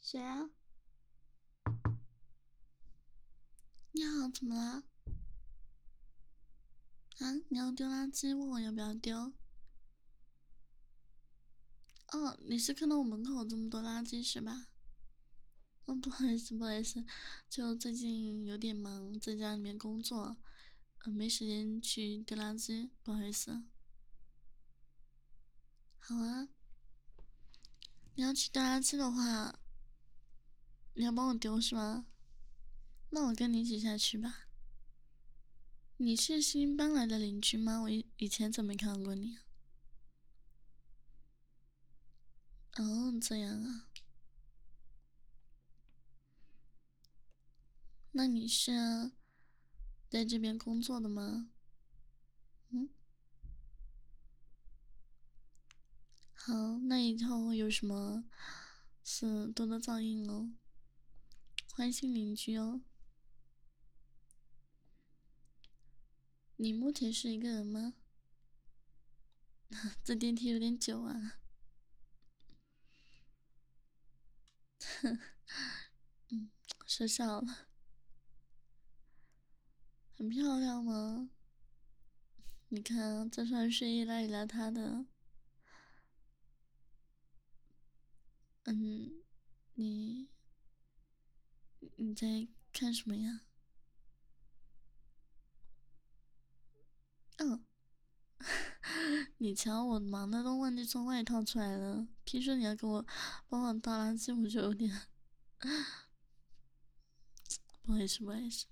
谁啊？你好，怎么了？啊，你要丢垃圾，问我要不要丢？哦，你是看到我门口这么多垃圾是吧？嗯，不好意思，不好意思，就最近有点忙，在家里面工作，没时间去丢垃圾，不好意思。好啊，你要去丢垃圾的话，你要帮我丢是吗？那我跟你一起下去吧。你是新搬来的邻居吗？我以前怎么没看到过你啊？哦，这样啊。那你是在这边工作的吗？嗯，好，那以后有什么事多多照应哦，欢迎新邻居哦。你目前是一个人吗？这电梯有点久啊。嗯，说笑了，很漂亮吗？你看这双睡衣邋里邋遢的，嗯，你你在看什么呀？嗯，你瞧我忙的都忘记穿外套出来了，听说你要给我帮我倒垃圾，我就有点不好意思，不好意思。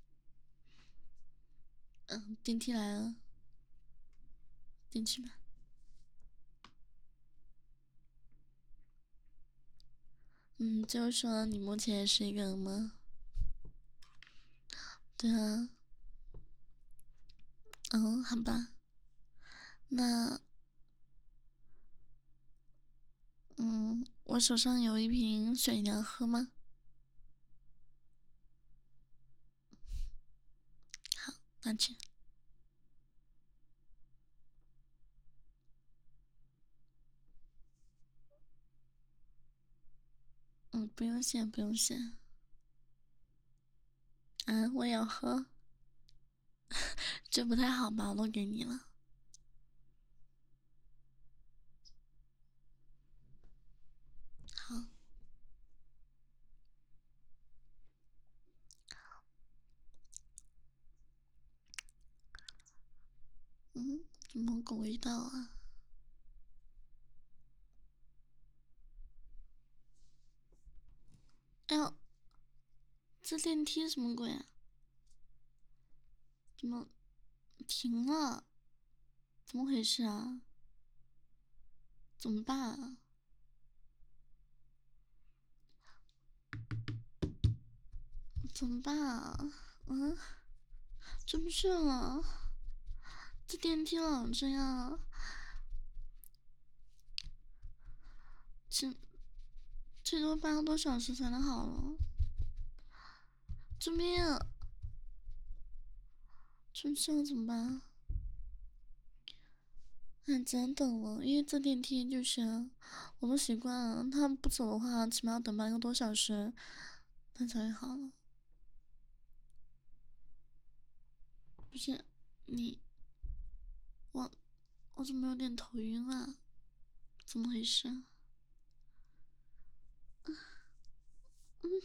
嗯，电梯来了，进去吧。嗯，就是说你目前也是一个人吗？对啊。嗯，好吧。那我手上有一瓶水，你要喝吗？好，拿去。嗯，不用谢，不用谢。啊，我也要喝，这不太好吧？我都给你了。好。嗯，什么狗味道啊？哎呦，这电梯什么鬼啊？怎么停了？怎么回事啊？怎么办啊？怎么办啊？嗯，出不去了。这电梯老这样，这最多半个多小时才能好了。救命！出不去了怎么办？哎，只能等了，因为这电梯就是我都习惯了，他不走的话，起码要等半个多小时，他才会好了。不是你，我我怎么有点头晕啊？怎么回事？嗯，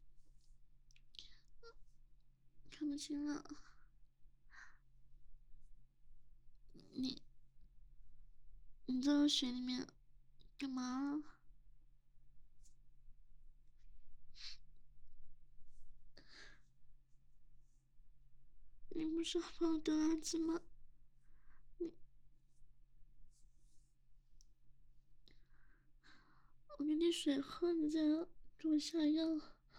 看不清了。你你在水里面干嘛了？你不是要帮我丢垃圾吗？你我给你水喝，你再给我下药。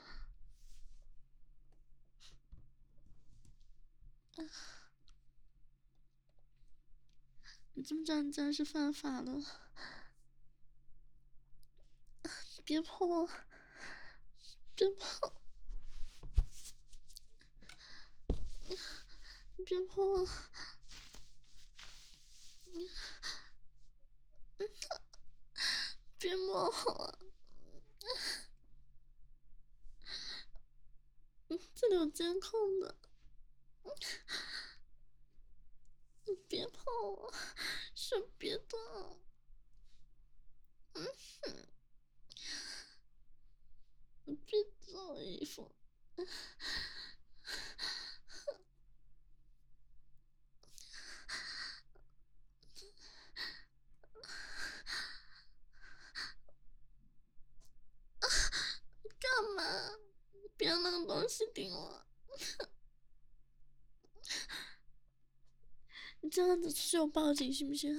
你知不知道你这样是犯法的？别碰我！别碰！别碰我！别摸我！ 这里有监控的，你别碰我，手别动。你别动衣服。干嘛？别让那个东西顶我！你这样子出去我报警行不行？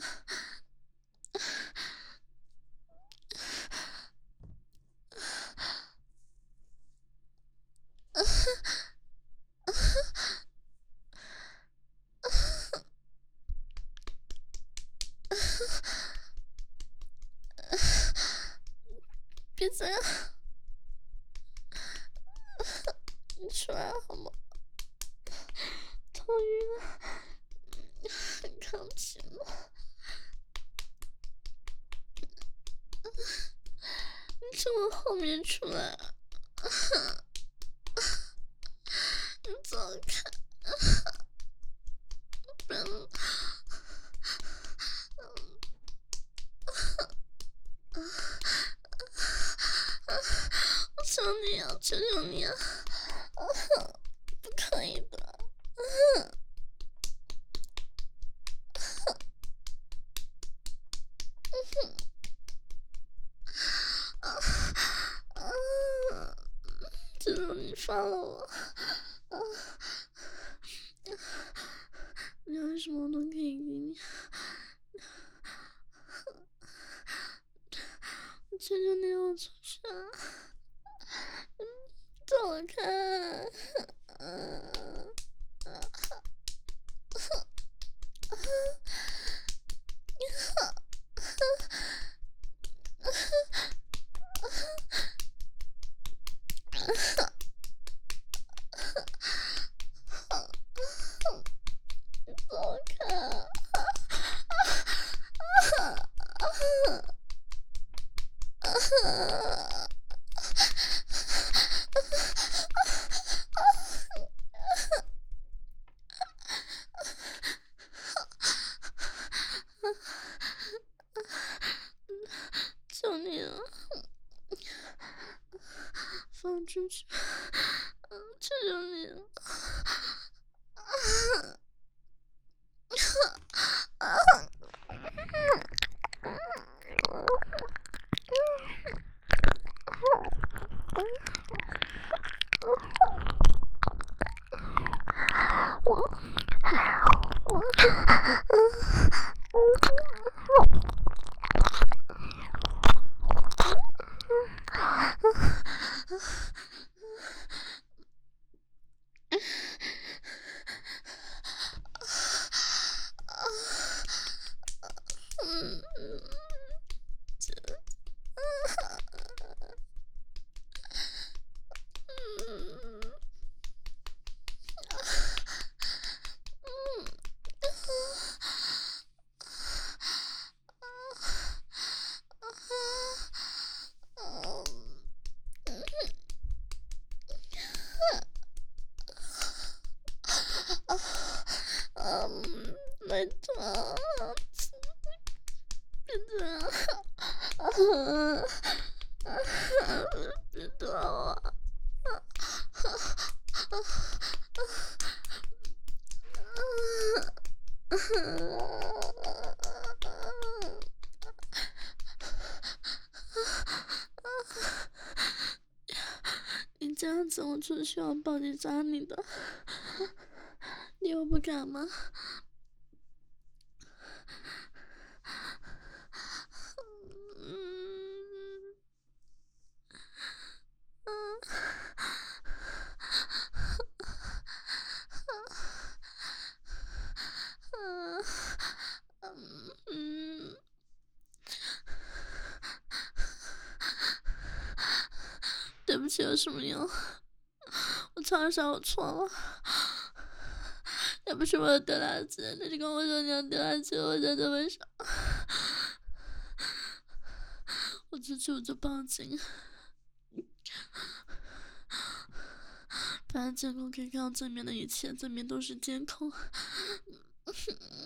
别这样，你出来好吗？头晕了，看不清了。你从我后面出来，你走开，不然我求你啊，求求你啊！不可以的。求求你放了我！你要什么我都可以给你。求求你让我出去啊！走开！走开！求你了，放出去！求求你了！拜托，别这样！别动我！你这样子，我出去要报警抓你的，你又不敢吗？对不起，有什么用？我超想我错了。要不是我有丢垃圾，你就跟我说你要丢垃圾，我才这么想。我出去我就报警。 反正监控可以看到正面的一切，正面都是监控。